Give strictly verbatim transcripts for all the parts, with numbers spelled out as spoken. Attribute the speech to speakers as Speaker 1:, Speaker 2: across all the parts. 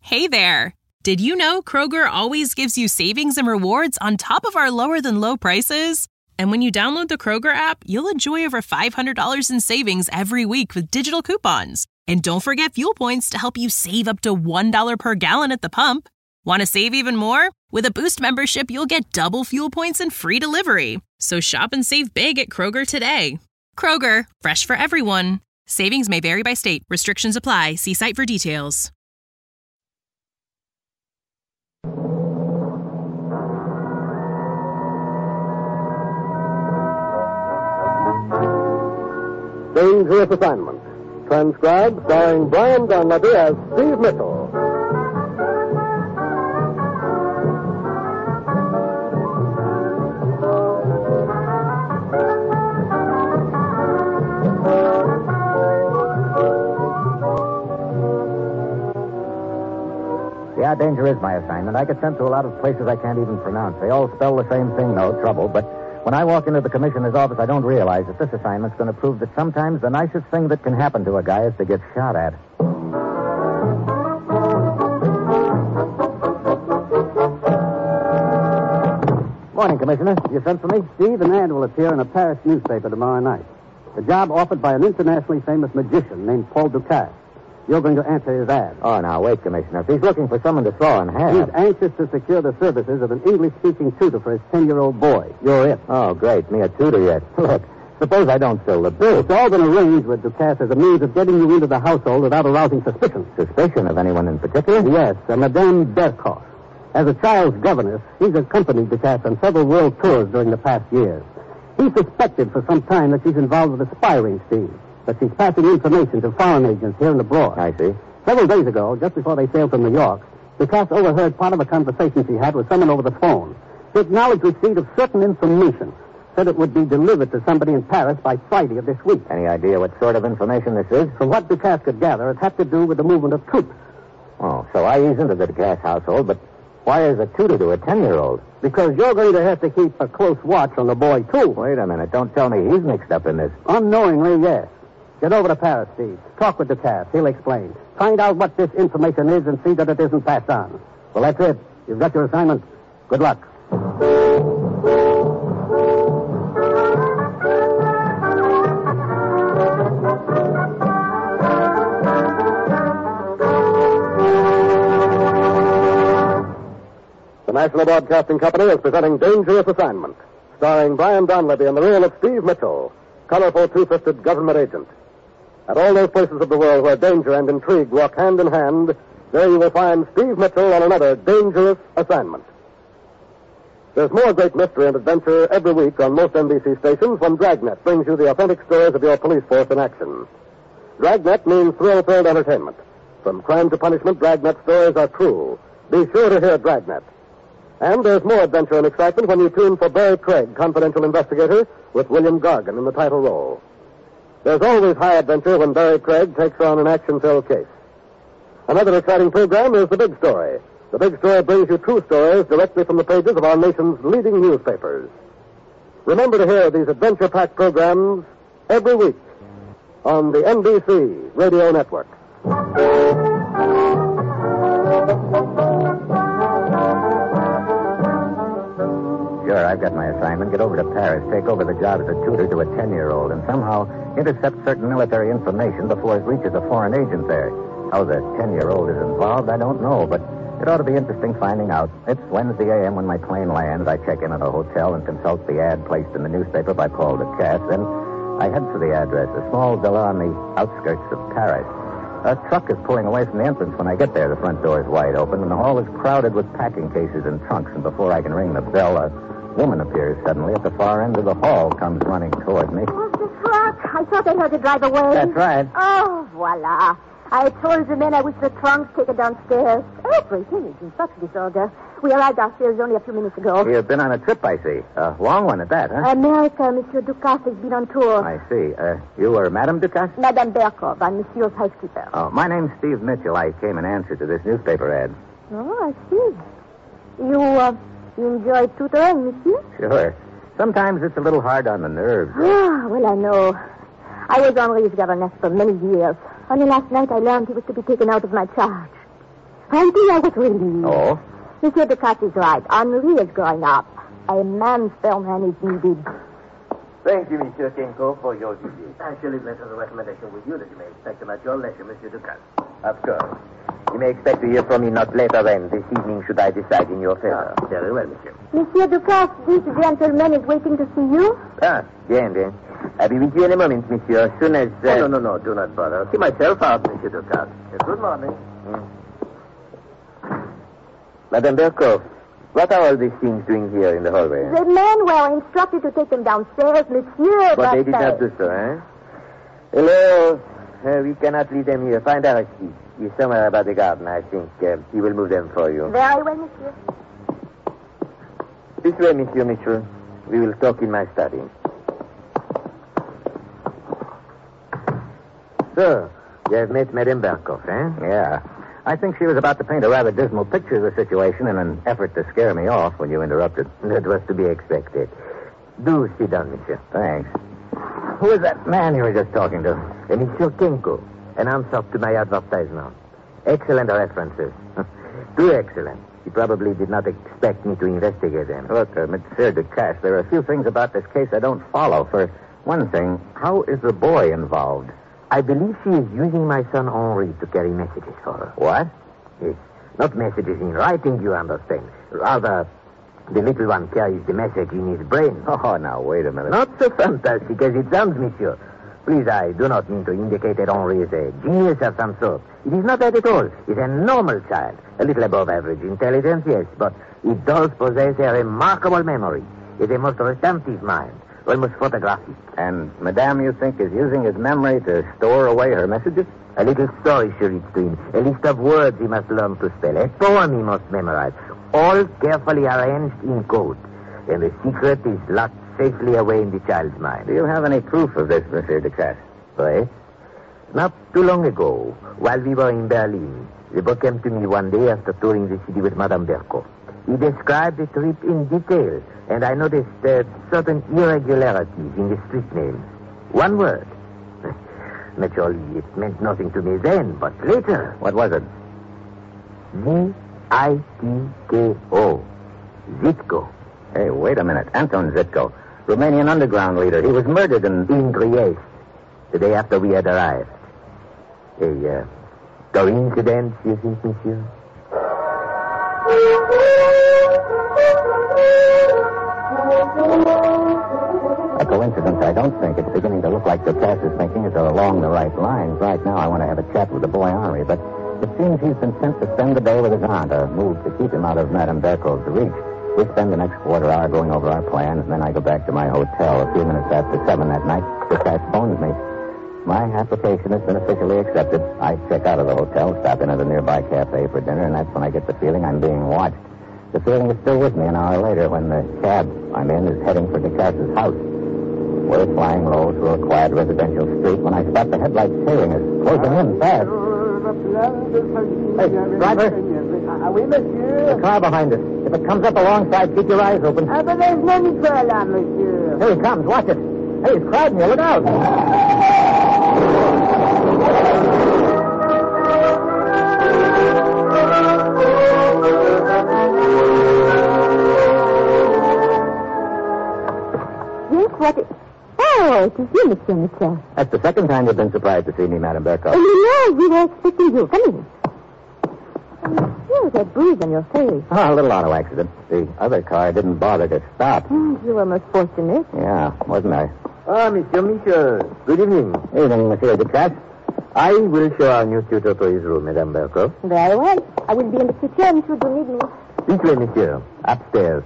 Speaker 1: Hey there! Did you know Kroger always gives you savings and rewards on top of our lower-than-low prices? And when you download the Kroger app, you'll enjoy over five hundred dollars in savings every week with digital coupons. And don't forget fuel points to help you save up to one dollar per gallon at the pump. Want to save even more? With a Boost membership, you'll get double fuel points and free delivery. So shop and save big at Kroger today. Kroger, fresh for everyone. Savings may vary by state. Restrictions apply. See site for details.
Speaker 2: Dangerous Assignment. Transcribed, starring Brian Dunleavy as Steve Mitchell.
Speaker 3: Yeah, danger is my assignment. I get sent to a lot of places I can't even pronounce. They all spell the same thing, though, trouble. But when I walk into the commissioner's office, I don't realize that this assignment's going to prove that sometimes the nicest thing that can happen to a guy is to get shot at. Morning, Commissioner. You sent for me?
Speaker 4: Steve, an ad will appear in a Paris newspaper tomorrow night. The job offered by an internationally famous magician named Paul Ducasse. You're going to answer his ad.
Speaker 3: Oh, now, wait, Commissioner. If he's looking for someone to throw in half...
Speaker 4: He's anxious to secure the services of an English-speaking tutor for his ten-year-old boy. You're it.
Speaker 3: Oh, great. Me a tutor yet. Look, suppose I don't fill the bill.
Speaker 4: It's all been arranged with Ducasse as a means of getting you into the household without arousing suspicion.
Speaker 3: Suspicion of anyone in particular?
Speaker 4: Yes, a Madame Berkoff. As a child's governess, he's accompanied Ducasse on several world tours during the past years. He's suspected for some time that she's involved with a spy ring scheme, that she's passing information to foreign agents here and abroad.
Speaker 3: I see.
Speaker 4: Several days ago, just before they sailed from New York, Ducasse overheard part of a conversation she had with someone over the phone. She acknowledged receipt of certain information, said it would be delivered to somebody in Paris by Friday of this week.
Speaker 3: Any idea what sort of information this is?
Speaker 4: From what Ducasse could gather, it had to do with the movement of troops.
Speaker 3: Oh, so I ease into the Ducasse household, but why is a tutor to a ten-year-old?
Speaker 4: Because you're going to have to keep a close watch on the boy, too.
Speaker 3: Wait a minute. Don't tell me he's mixed up in this.
Speaker 4: Unknowingly, yes. Get over to Paris, Steve. Talk with Ducasse. He'll explain. Find out what this information is and see that it isn't passed on. Well, that's it. You've got your assignment. Good luck.
Speaker 2: The National Broadcasting Company is presenting Dangerous Assignment, starring Brian Donlevy in the role of Steve Mitchell, colorful two-fisted government agent. At all those places of the world where danger and intrigue walk hand in hand, there you will find Steve Mitchell on another dangerous assignment. There's more great mystery and adventure every week on most N B C stations when Dragnet brings you the authentic stories of your police force in action. Dragnet means thrill-filled entertainment. From crime to punishment, Dragnet stories are true. Be sure to hear Dragnet. And there's more adventure and excitement when you tune for Barry Craig, confidential investigator, with William Gargan in the title role. There's always high adventure when Barry Craig takes on an action-filled case. Another exciting program is The Big Story. The Big Story brings you true stories directly from the pages of our nation's leading newspapers. Remember to hear these adventure-packed programs every week on the N B C Radio Network.
Speaker 3: Sure, I've got my assignment. Get over to Paris, take over the job as a tutor to a ten-year-old, and somehow intercept certain military information before it reaches a foreign agent there. How the ten-year-old is involved, I don't know, but it ought to be interesting finding out. It's Wednesday a m when my plane lands. I check in at a hotel and consult the ad placed in the newspaper by Paul Ducasse. Then I head for the address, a small villa on the outskirts of Paris. A truck is pulling away from the entrance when I get there. The front door is wide open, and the hall is crowded with packing cases and trunks. And before I can ring the bell, a woman appears suddenly at the far end of the hall, comes running toward me.
Speaker 5: Oh, the truck. I thought they had to drive away.
Speaker 3: That's right.
Speaker 5: Oh, voila. I told the men I wish the trunks taken downstairs. Everything is in such disorder. We arrived downstairs only a few minutes ago.
Speaker 3: You've been on a trip, I see. A long one at that, huh?
Speaker 5: America, Monsieur Ducasse has been on tour.
Speaker 3: I see. Uh, you were Madame Ducasse?
Speaker 5: Madame Berkov. I'm Monsieur's housekeeper.
Speaker 3: Oh, my name's Steve Mitchell. I came in answer to this newspaper ad.
Speaker 5: Oh, I see. You, uh, you enjoy tutoring, Monsieur?
Speaker 3: Sure. Sometimes it's a little hard on the nerves.
Speaker 5: Ah, well, I know. I was Henri's governess for many years. Only last night I learned he was to be taken out of my charge. Frankie, I was relieved.
Speaker 3: Oh?
Speaker 5: Monsieur Ducasse is right. Henri is growing up. A man-film man is needed.
Speaker 6: Thank you, Monsieur Kenko, for your visit. I shall leave letters of recommendation with you that you may expect them at your leisure, Monsieur Ducasse.
Speaker 3: Of course. You may expect to hear from me not later than this evening should I decide in your favor.
Speaker 6: Ah, very well, Monsieur.
Speaker 5: Monsieur Ducasse, this gentleman is waiting to see you.
Speaker 3: Ah, bien, bien. I'll be with you in a moment, monsieur, as soon as... Uh...
Speaker 6: Oh, no, no, no, do not bother. I'll see myself out, Monsieur Ducasse. Uh, good morning.
Speaker 3: Mm. Madame Berkoff, what are all these things doing here in the hallway?
Speaker 5: The men were instructed to take them downstairs, Monsieur,
Speaker 3: But,
Speaker 5: but...
Speaker 3: they did
Speaker 5: uh,
Speaker 3: not do so, eh? Hello. Uh, we cannot leave them here. Find Aristide. He's somewhere about the garden, I think. Uh, he will move them for you.
Speaker 5: Very well, Monsieur.
Speaker 3: This way, Monsieur Mitchell. We will talk in my study. So, you have met Madame Berkoff, eh?
Speaker 7: Yeah. I think she was about to paint a rather dismal picture of the situation in an effort to scare me off when you interrupted.
Speaker 3: That was to be expected. Do sit down, monsieur.
Speaker 7: Thanks. Who is that man you were just talking to?
Speaker 3: Uh, Monsieur Kenko, an answer to my advertisement. Excellent references. Too excellent. He probably did not expect me to investigate them.
Speaker 7: Look, uh, Monsieur Ducasse, there are a few things about this case I don't follow. For one thing, how is the boy involved?
Speaker 3: I believe she is using my son Henri to carry messages for her.
Speaker 7: What?
Speaker 3: Yes. Not messages in writing, you understand. Rather, the little one carries the message in his brain.
Speaker 7: Oh, now, wait a minute.
Speaker 3: Not so fantastic as it sounds, monsieur. Please, I do not mean to indicate that Henri is a genius of some sort. It is not that at all. He's a normal child. A little above average intelligence, yes, but he does possess a remarkable memory. He has a most retentive mind, almost photographic.
Speaker 7: And Madame, you think, is using his memory to store away her messages?
Speaker 3: A little story she reads to him. A list of words he must learn to spell. A poem he must memorize. All carefully arranged in code. And the secret is locked safely away in the child's mind.
Speaker 7: Do you have any proof of this, Monsieur Ducasse?
Speaker 3: Yes. Not too long ago, while we were in Berlin, the boy came to me one day after touring the city with Madame Berkoff. He described the trip in detail, and I noticed uh, certain irregularities in the street names. One word. Naturally, it meant nothing to me then, but later...
Speaker 7: What was it?
Speaker 3: Z I T K O. Zitko.
Speaker 7: Hey, wait a minute. Anton Zitko, Romanian underground leader. He was murdered in...
Speaker 3: In Trieste, the day after we had arrived. A uh, coincidence, you think, monsieur?
Speaker 7: A coincidence, I don't think. It's beginning to look like Ducasse is thinking it's along the right lines. Right now, I want to have a chat with the boy Henri, but it seems he's been sent to spend the day with his aunt, a move to keep him out of Madame Berkoff's reach. We spend the next quarter hour going over our plans, and then I go back to my hotel. A few minutes after seven that night, Ducasse phones me. My application has been officially accepted. I check out of the hotel, stop in at a nearby cafe for dinner, and that's when I get the feeling I'm being watched. The feeling is still with me an hour later when the cab I'm in is heading for Ducasse's house. We're flying low through a quiet residential street when I spot the headlights tailing us, closing in fast. Hey, driver.
Speaker 8: Oui, monsieur.
Speaker 7: The car behind us. If it comes up alongside, keep your eyes open.
Speaker 8: Ah, but there's no need for alarm, monsieur.
Speaker 7: Here he comes. Watch it. Hey, he's crowding you. Look out.
Speaker 5: Yes, what is... Oh, it is you, Monsieur Mitchell.
Speaker 7: That's the second time you've been surprised to see me, Madame Berkoff.
Speaker 5: Oh, you know, we were expecting you. Come in. Oh, that bruise on your face.
Speaker 7: Oh, a little auto accident. The other car didn't bother to stop.
Speaker 5: Oh, you were most fortunate.
Speaker 7: Yeah, wasn't I?
Speaker 3: Ah, Monsieur Mitchell. Good evening.
Speaker 7: Evening, Monsieur Ducasse.
Speaker 3: I will show our new tutor to his room, Madame Berkoff.
Speaker 5: Very well. I will be in the kitchen should you need me.
Speaker 3: This way, monsieur. Upstairs.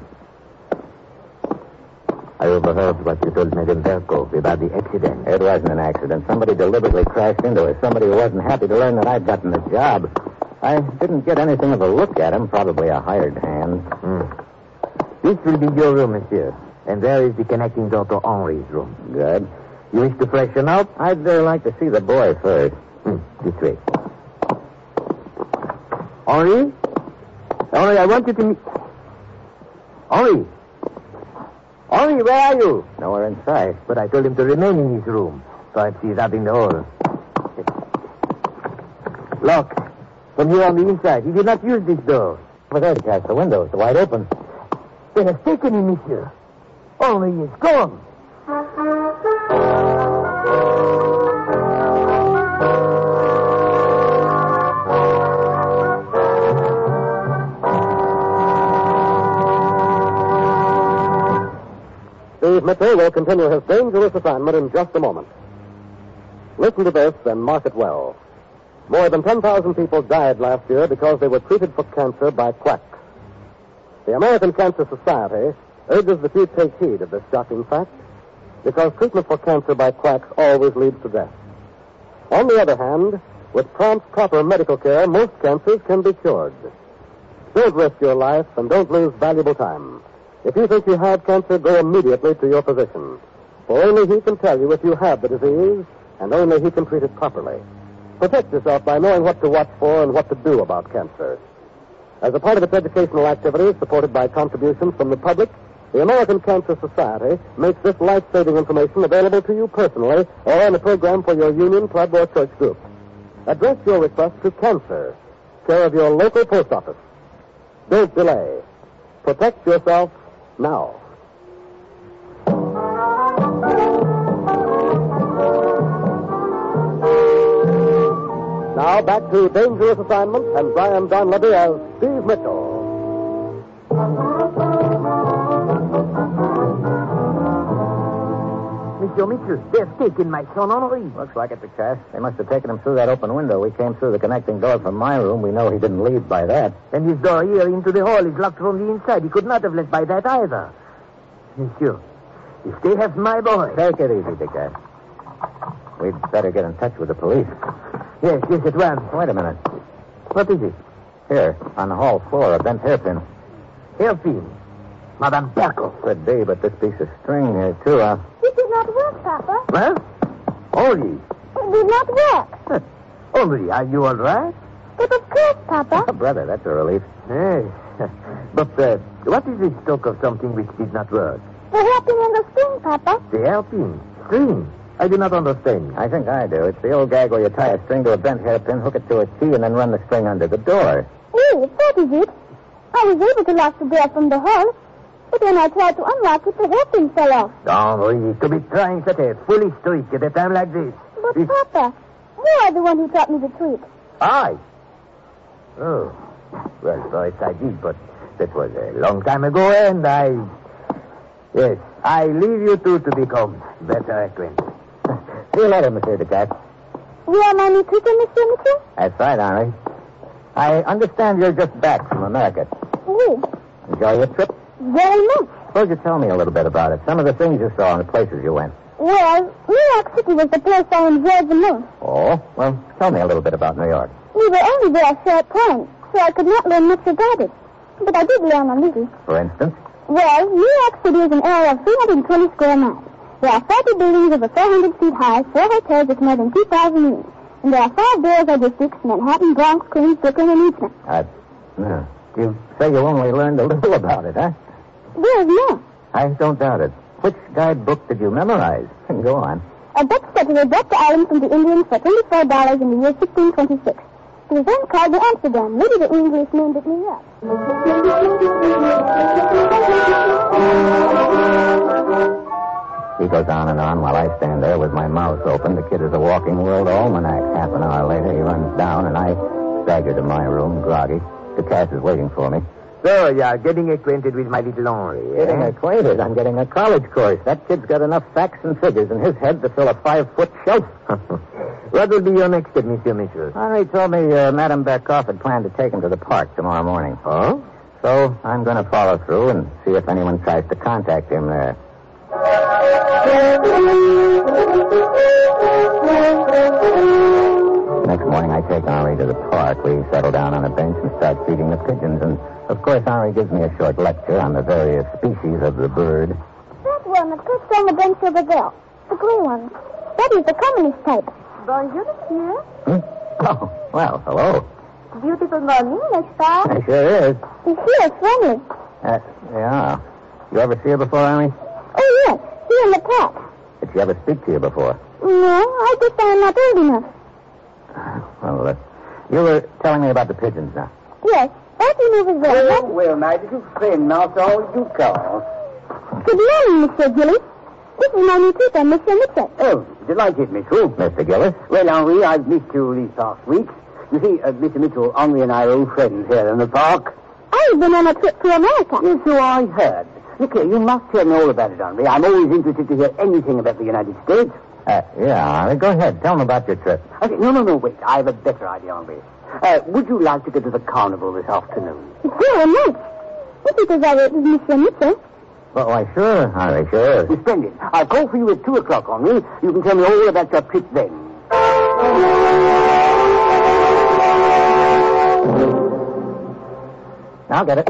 Speaker 3: I overheard what you told Madame Berkoff about the accident.
Speaker 7: It wasn't an accident. Somebody deliberately crashed into her. Somebody who wasn't happy to learn that I'd gotten the job. I didn't get anything of a look at him. Probably a hired hand.
Speaker 3: Mm. This will be your room, monsieur. And there is the connecting door to Henri's room.
Speaker 7: Good.
Speaker 3: You wish to freshen up?
Speaker 7: I'd uh, like to see the boy first.
Speaker 3: Hmm. This way. Henri? Henri, I want you to meet... Henri! Henri, where are you?
Speaker 7: Nowhere in sight.
Speaker 3: But I told him to remain in his room. Perhaps he's out in the hall. Look.
Speaker 6: From here on the inside. He did not use this door.
Speaker 7: Over there, Cass, the window is wide open.
Speaker 6: They have taken him, monsieur. Only he is gone.
Speaker 2: Steve Mitchell will continue his dangerous assignment in just a moment. Listen to this and mark it well. More than ten thousand people died last year because they were treated for cancer by quacks. The American Cancer Society urges that you take heed of this shocking fact because treatment for cancer by quacks always leads to death. On the other hand, with prompt, proper medical care, most cancers can be cured. Don't risk your life and don't lose valuable time. If you think you have cancer, go immediately to your physician. For only he can tell you if you have the disease, and only he can treat it properly. Protect yourself by knowing what to watch for and what to do about cancer. As a part of its educational activities, supported by contributions from the public, the American Cancer Society makes this life-saving information available to you personally or on a program for your union, club, or church group. Address your request to Cancer, care of your local post office. Don't delay. Protect yourself now. Now back to Dangerous Assignment and Brian Donlevy as Steve Mitchell.
Speaker 6: Monsieur Mitchell, they've taken my son Henri.
Speaker 7: Looks like it, Cass. They must have taken him through that open window. We came through the connecting door from my room. We know he didn't leave by that.
Speaker 6: And his door here into the hall is locked from the inside. He could not have left by that either. Monsieur, if they have my boy...
Speaker 7: Take it easy, Cass. We'd better get in touch with the police.
Speaker 6: Yes, yes, at once.
Speaker 7: Wait a minute.
Speaker 6: What is it?
Speaker 7: Here, on the hall floor, a bent hairpin.
Speaker 6: Hairpin? Madame Berkoff.
Speaker 7: Could be, but this piece of string here, too, huh?
Speaker 5: It did not work, Papa.
Speaker 6: Huh? Henri.
Speaker 5: It did not work.
Speaker 6: Henri, are you all right?
Speaker 5: But of course, Papa.
Speaker 7: Oh, brother, that's a relief.
Speaker 6: Yes. But uh, what is this talk of something which did not work?
Speaker 5: The hairpin and the string, Papa.
Speaker 6: The hairpin? String? I do not understand.
Speaker 7: I think I do. It's the old gag where you tie a string to a bent hairpin, hook it to a key, and then run the string under the door.
Speaker 5: Yes, that is it. I was able to lock the door from the hall, but when I tried to unlock it, the hairpin fell off.
Speaker 6: Henri, to be trying such a foolish trick at a time like this.
Speaker 5: But,
Speaker 6: This-
Speaker 5: Papa, you are the one who taught me the trick.
Speaker 6: I? Oh. Well, first I did, but that was a long time ago, and I... Yes, I leave you two to become better acquainted.
Speaker 7: See you later, Monsieur Ducat.
Speaker 5: You are my new teacher, Monsieur Mitchell?
Speaker 7: That's right, Henri. I understand you're just back from America.
Speaker 5: Yes,
Speaker 7: Enjoy your trip?
Speaker 5: very much.
Speaker 7: Suppose you tell me a little bit about it. Some of the things you saw and the places you went.
Speaker 5: Well, New York City was the place I enjoyed the most.
Speaker 7: Oh? Well, tell me a little bit about New York.
Speaker 5: We were only there a short time, so I could not learn much about it. But I did learn a little.
Speaker 7: For instance?
Speaker 5: Well, New York City is an area of three hundred twenty square miles. There are forty buildings over four hundred feet high, four hotels with more than two thousand rooms. And there are five boroughs or districts, Manhattan, Bronx, Queens, Brooklyn, and Eastman.
Speaker 7: Uh, no. You say you only learned a little about it, huh?
Speaker 5: There's more.
Speaker 7: I don't doubt it. Which guidebook did you memorize? Go on.
Speaker 5: A Dutch settler brought the island from the Indians for twenty-four dollars in the year sixteen twenty-six. It was then called New Amsterdam. Later the English named it New York.
Speaker 7: He goes on and on while I stand there with my mouth open. The kid is a walking world almanac. Half an hour later, he runs down, and I stagger to my room, groggy. The cat is waiting for me.
Speaker 6: So, you are getting acquainted with my little Henri,
Speaker 7: Getting
Speaker 6: eh?
Speaker 7: acquainted. I'm getting a college course. That kid's got enough facts and figures in his head to fill a five-foot shelf.
Speaker 6: What will be your next step, Monsieur Mitchell?
Speaker 7: Henri told me uh, Madame Berkoff had planned to take him to the park tomorrow morning.
Speaker 6: Oh?
Speaker 7: So I'm going to follow through and see if anyone tries to contact him there. Next morning, I take Henri to the park. We settle down on a bench and start feeding the pigeons. And, of course, Henri gives me a short lecture on the various species of the bird.
Speaker 5: That one that sits on the bench over there. The gray one. That is the communist type. Bonjour, monsieur.
Speaker 7: Hmm? Oh, well, hello.
Speaker 5: Beautiful morning, n'est-ce pas?
Speaker 7: It sure is.
Speaker 5: She feels friendly.
Speaker 7: Uh, yeah. You ever see her before, Henri?
Speaker 5: Oh, yes. Here in the park.
Speaker 7: Did she ever speak to you before?
Speaker 5: No, I guess I'm not old enough.
Speaker 7: Well, uh, You were telling me about the pigeons now.
Speaker 5: Yes. Don't you move as well?
Speaker 8: Well, well, my little friend, now so all you call.
Speaker 5: Good morning, Mister Gillis. This is my new tutor, Mister Mitchell.
Speaker 6: Oh, delighted, Mitchell.
Speaker 7: Mister Gillis?
Speaker 6: Well, Henri, I've missed you these past weeks. You see, uh, Mister Mitchell, Henri and I are old friends here in the park.
Speaker 5: I've been on a trip to America.
Speaker 6: Yes, so I heard. Look here, you must tell me all about it, Henri. I'm always interested to hear anything about the United States.
Speaker 7: Uh, yeah, Henri, go ahead. Tell me about your trip.
Speaker 6: Okay, no, no, no, wait. I have a better idea, Henri. Uh, would you like to go to the carnival this afternoon?
Speaker 5: It's very nice. If it is our Mister Mitchell.
Speaker 7: Well, why, sure, Henri, sure.
Speaker 6: Well, splendid. I'll call for you at two o'clock, Henri. You can tell me all about your trip then.
Speaker 7: I'll get it.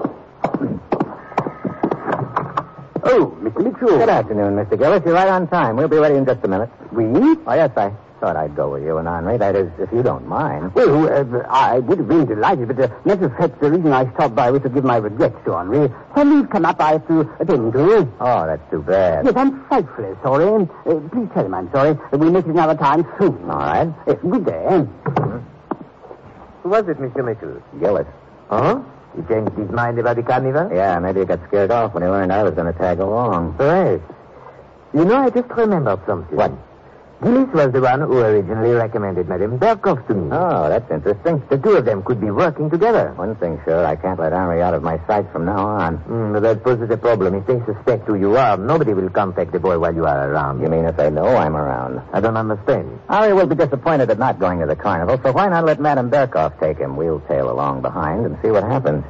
Speaker 6: Oh, Mister Mitchell.
Speaker 7: Good afternoon, Mister Gillis. You're right on time. We'll be ready in just a minute.
Speaker 6: We?
Speaker 7: Oh, yes, I thought I'd go with you and Henri. That is, if you don't mind.
Speaker 6: Well, uh, I would have been delighted, but, uh, matter of fact, the reason I stopped by was to give my regrets to Henri. When he's come up, I have to attend to him.
Speaker 7: Oh, that's too bad.
Speaker 6: Yes, I'm frightfully sorry. Uh, please tell him I'm sorry. We'll make it another time soon.
Speaker 7: All right.
Speaker 6: Yes, good day.
Speaker 9: Who was it, Mister Mitchell?
Speaker 7: Gillis.
Speaker 9: Huh? He changed his mind about the carnival?
Speaker 7: Yeah, maybe he got scared off when he learned I was going to tag along.
Speaker 9: Right. You know, I just remembered something.
Speaker 7: What?
Speaker 9: Gillis was the one who originally recommended Madame Berkoff to me.
Speaker 7: Oh, that's interesting.
Speaker 9: The two of them could be working together.
Speaker 7: One thing sure, I can't let Henri out of my sight from now on.
Speaker 9: Mm, that poses a problem. If they suspect who you are, nobody will contact the boy while you are around.
Speaker 7: You mean if they know I'm around?
Speaker 9: I don't understand.
Speaker 7: Henri will be disappointed at not going to the carnival, so why not let Madame Berkoff take him? We'll tail along behind and see what happens.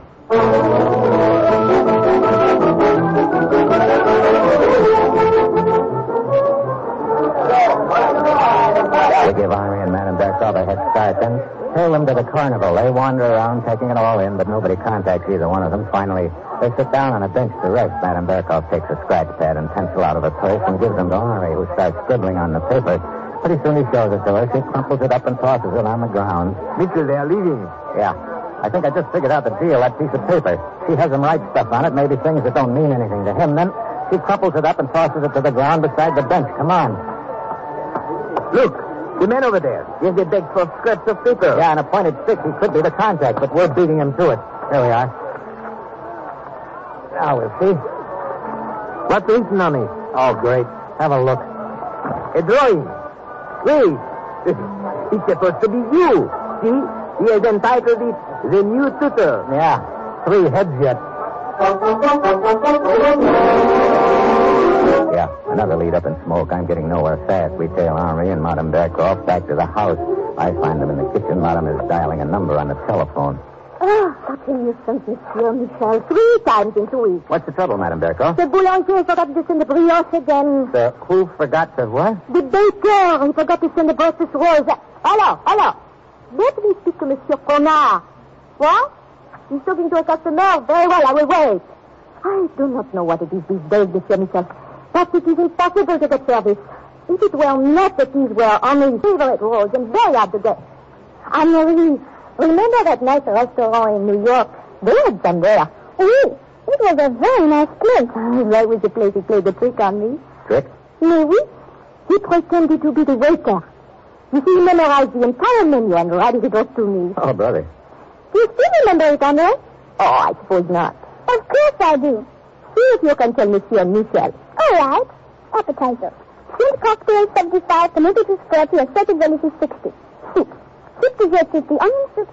Speaker 7: We give Henri and Madame Berkoff a head start, then tail them to the carnival. They wander around, taking it all in, but nobody contacts either one of them. Finally, they sit down on a bench to rest. Madame Berkoff takes a scratch pad and pencil out of her purse and gives them to Henri, who starts scribbling on the paper. Pretty soon he shows it to her. She crumples it up and tosses it on the ground.
Speaker 9: Mitchell, they are leaving.
Speaker 7: Yeah. I think I just figured out the deal, that piece of paper. She has him write stuff on it, maybe things that don't mean anything to him. Then she crumples it up and tosses it to the ground beside the bench. Come on.
Speaker 9: Look, the man over there. Yes, they begged for scraps of paper.
Speaker 7: Yeah, an appointed stick. He could be the contact, but we're beating him to it. There we are. Now we'll see.
Speaker 9: What's written on it?
Speaker 7: Oh, great. Have a look.
Speaker 9: A drawing. Wait. It's supposed to be you. See? He has entitled it The New Tutor.
Speaker 7: Yeah. Three heads yet. Yeah, another lead up in smoke. I'm getting nowhere fast. We tail Henri and Madame Berkoff back to the house. I find them in the kitchen. Madame is dialing a number on the telephone.
Speaker 5: Oh, such a nuisance, Monsieur Michel. Three times in two weeks.
Speaker 7: What's the trouble, Madame Berkoff?
Speaker 5: The boulanger forgot to send the brioche again.
Speaker 7: The who forgot to what?
Speaker 5: The baker. He forgot to send the breakfast rolls. Hello, hello. Let me speak to Monsieur Conard. What? He's talking to a customer. Very well, I will wait. I do not know what it is these days, Monsieur Michel, but it is impossible to get service. If it were not that these were only favorite rolls and very hard to get. Anne-Marie, remember that nice restaurant in New York? They had some there. Oui, it was a very nice place. Why was the place he played the trick on me?
Speaker 7: Trick?
Speaker 5: Mais oui, he pretended to be the waiter. You see, he memorized the entire menu and read it off to me.
Speaker 7: Oh, brother.
Speaker 5: Do you still remember it, Andre? Oh, I suppose not. Of course I do. See if you can tell Monsieur Michel. All right. Appetizer. Shrimp cocktail seventy-five, tomato juice forty, assorted relish sixty. Soup. Soup dessert fifty, onion soup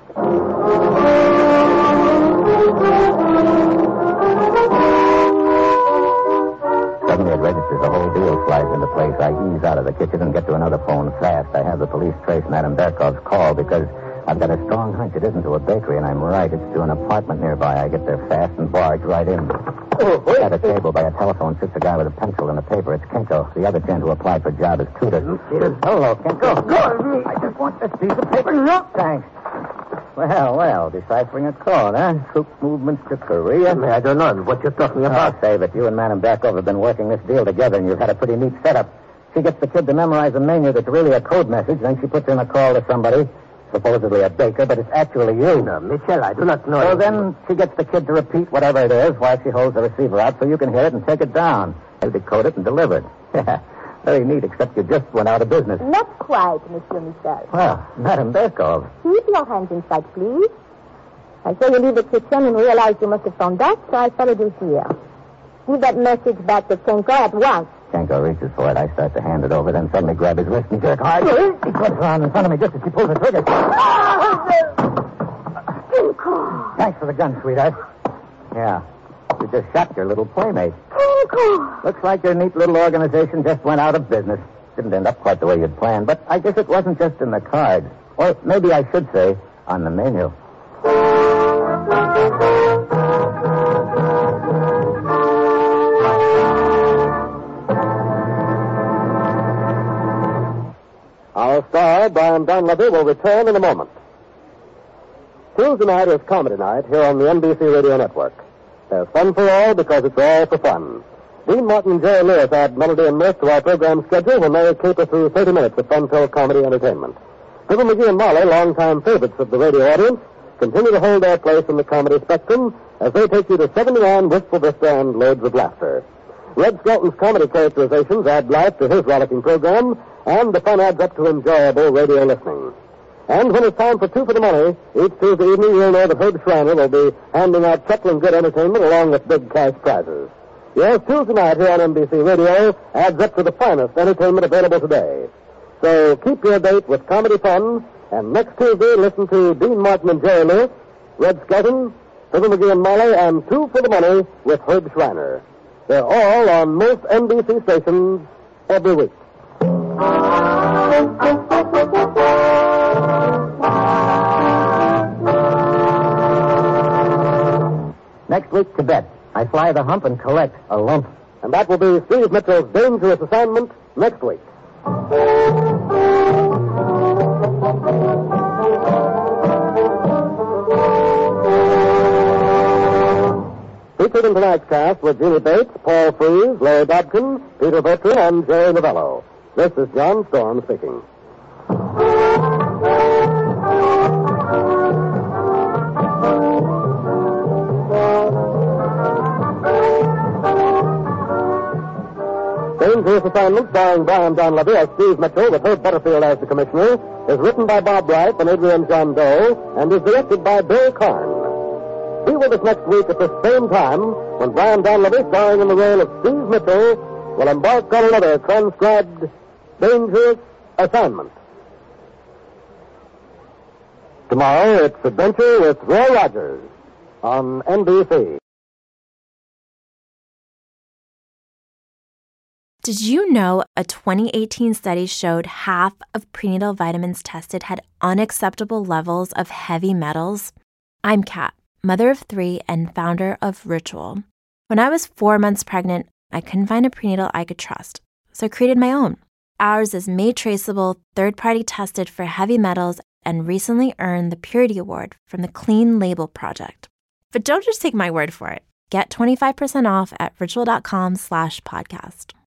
Speaker 7: Suddenly it registers the whole deal slides into place. I ease out of the kitchen and get to another phone fast. I have the police trace Madame Berkoff's call because I've got a strong hunch it isn't to a bakery, and I'm right. It's to an apartment nearby. I get there fast and barge right in. At a table by a telephone sits a guy with a pencil and a paper. It's Kenko, the other gent who applied for a job as tutor. Hello, Kenko. Go, I just want this piece of paper. No, thanks. Well, well, deciphering a code, huh? Troop movements to Korea.
Speaker 9: I don't know what you're talking about.
Speaker 7: I'll say that you and Madame Berkoff have been working this deal together, and you've had a pretty neat setup. She gets the kid to memorize a menu that's really a code message, then she puts in a call to somebody, supposedly a baker, but it's actually you.
Speaker 9: No, Michel, I do not know.
Speaker 7: So then she gets the kid to repeat whatever it is while she holds the receiver out so you can hear it and take it down. They'll decode it and deliver it.
Speaker 3: Very neat, except you just went out of business.
Speaker 10: Not quite, Monsieur Michel.
Speaker 3: Well, Madame Berkov.
Speaker 10: Keep your hands in sight, please. I saw you leave the kitchen and realized you must have found that, so I followed you here. Give that message back to Chenko at once.
Speaker 3: Chenko reaches for it. I start to hand it over, then suddenly grab his wrist and jerk hard. He puts her on in front of me just as she pulls the trigger.
Speaker 10: Chenko!
Speaker 3: Thanks for the gun, sweetheart. Yeah. You just shot your little playmate.
Speaker 10: Chenko!
Speaker 3: Looks like your neat little organization just went out of business. Didn't end up quite the way you'd planned, but I guess it wasn't just in the cards. Or maybe I should say, on the menu.
Speaker 2: Our star, Brian Donlevy, will return in a moment. Tuesday night is Comedy Night here on the N B C Radio Network. There's fun for all because it's all for fun. Dean Martin and Jerry Lewis add melody and mirth to our program schedule when they caper through thirty minutes of fun-filled comedy entertainment. Fibber McGee and Molly, longtime favorites of the radio audience, continue to hold their place in the comedy spectrum as they take you to seventy-nine Wistful Vista and loads of laughter. Red Skelton's comedy characterizations add life to his rollicking program, and the fun adds up to enjoyable radio listening. And when it's time for Two for the Money, each Tuesday evening you'll know that Herb Schreiner will be handing out chuckling good entertainment along with big cash prizes. Yes, Tuesday night here on N B C Radio adds up to the finest entertainment available today. So keep your date with comedy fun, and next Tuesday listen to Dean Martin and Jerry Lewis, Red Skelton, Fibber McGee and Molly, and Two for the Money with Herb Schreiner. They're all on most N B C stations every week.
Speaker 3: Next week, Tibet. I fly the hump and collect a lump.
Speaker 2: And that will be Steve Mitchell's dangerous assignment next week. Featured in tonight's cast were Jeannie Bates, Paul Frees, Larry Dobkin, Peter Bertram, and Jerry Novello. This is John Storm speaking. Dangerous Assignment, starring Brian Donlevy as Steve Mitchell with Herb Butterfield as the commissioner, is written by Bob Wright and Adrian John Doe and is directed by Bill Karn. Be with us next week at the same time when Brian Donlevy, starring in the role of Steve Mitchell, will embark on another transcribed Dangerous Assignment. Tomorrow, it's Adventure with Roy Rogers on N B C.
Speaker 11: Did you know a twenty eighteen study showed half of prenatal vitamins tested had unacceptable levels of heavy metals? I'm Kat, mother of three and founder of Ritual. When I was four months pregnant, I couldn't find a prenatal I could trust, so I created my own. Ours is made traceable, third-party tested for heavy metals, and recently earned the Purity Award from the Clean Label Project. But don't just take my word for it. Get twenty-five percent off at ritual.com slash podcast.